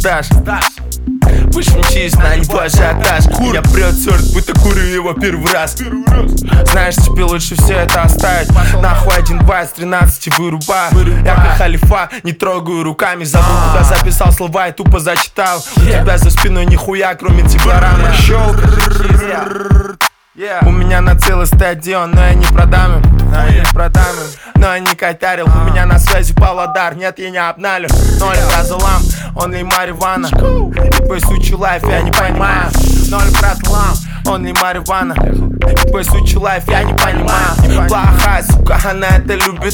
сдашь. Будешь мчись на него ажиотаж. Я прет сорт, будто курю его первый раз. Знаешь, тебе лучше все это оставить. Нахуй 1-2 из 13 вырубаю. Я как халифа, не трогаю руками. Забыл, куда записал слова и тупо зачитал. У тебя за спиной нихуя, кроме теплорамы. У меня на целый стадион, но я не продам им. Но я не катарил, у меня на связи Павлодар. Нет, я не обналю, 0 разулам, он ли марихуана. И твой сучий лайф я не понимаю. 0 братлам, он ли марихуана. И твой сучий лайф я не понимаю. Плохая сука, она это любит.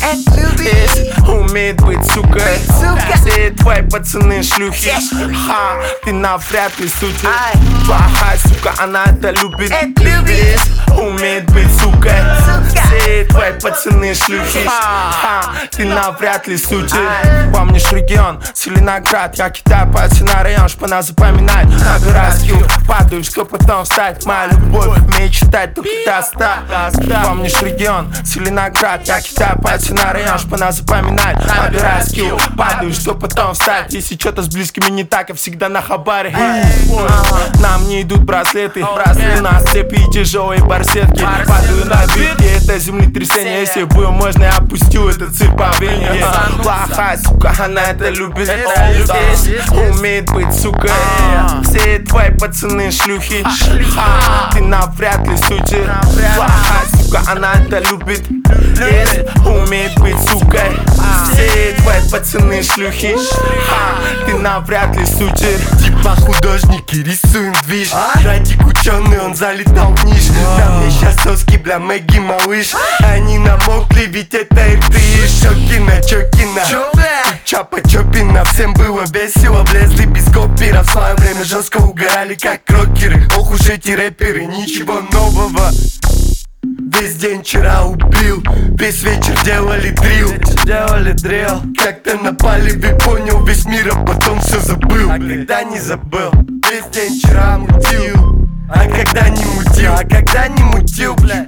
Умеет быть сукой. Все твои пацаны шлюхи. Ха, ты навряд ли сутер. Плохая сука, она это любит. Умеет быть сукой. Все твои пацаны шлюхи. Ха, ты навряд ли сутер. Помнишь регион, Целиноград. Я кидаю пальцы на район, чтоб она запоминать. Набираю скилл, падаю, чтоб потом встать. Моя любовь умеет читать только до 100. Помнишь регион, Целиноград. Я кидаю пальцы на район, чтоб она запоминать. Набираю скилл, падаю, чтоб потом встать. Если что-то с близкими не так, я всегда на хабаре. Нам не идут браслеты. У нас цепи и тяжелые барсетки. Падаю на бит, и это землетрясение. Если бы можно, я опустил этот цирк по времени. Плохая сука, она это любит. Умеет быть сукой. Все твои пацаны шлюхи. Ты навряд ли сутер. Плохая сука, она это любит. Умеет быть сукой. Все твои пацаны шлюхи. Ты навряд ли сутер. Типа художники рисуем движ. Радик ученый, он залетал в ниш. На мне щас соски, бля, Мэгги малыш. Они намокли, ведь это ирты. Щекина, Чокина, Чапа Чопина. Всем было весело, влезли без копира. В свое время жестко угорали, как рокеры. Ох уж эти рэперы, ничего нового. Весь день вчера убил, весь вечер делали дрил. Как-то напали, ведь понял весь мир, а потом все забыл. А когда не забыл, весь день вчера мутил. А когда не мутил, бля.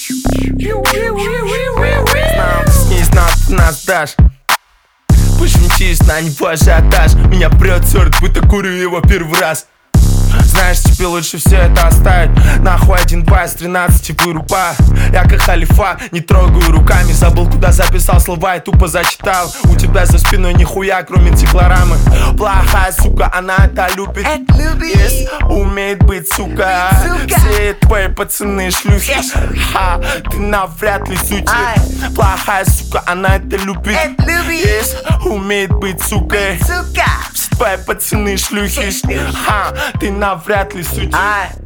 Не знал, ты нас дашь. Будешь мчись на него ажиотаж. Меня прет сорт, будто курю его первый раз. Знаешь, тебе лучше все это оставить. Нахуй 1-2 из 13 вырубаю. Я как халифа, не трогаю руками. Забыл, куда записал слова и тупо зачитал. У тебя за спиной нихуя, кроме теплорамы. Плохая сука, она это любит. Умеет быть сука. Все твои пацаны шлюхи. Ха, ты навряд ли сутер. Плохая сука, она это любит. Умеет быть сукой. Все твои пацаны шлюхи. Ха, ты навряд ли сутер.